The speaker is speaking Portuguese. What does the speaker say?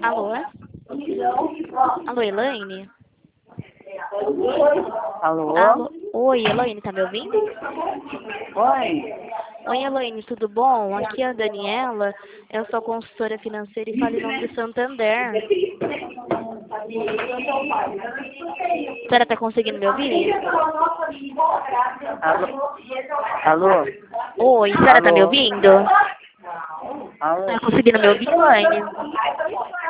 Alô? Alô, Elaine? Alô? Alô? Oi, Elaine, tá me ouvindo? Oi? Oi, Elaine, tudo bom? Aqui é a Daniela, eu sou consultora financeira e falo em nome do Santander. A senhora tá conseguindo me ouvir? Alô? Alô? Oi, a senhora tá me Alô? ouvindo? Alô? Tá conseguindo me ouvir, Elaine?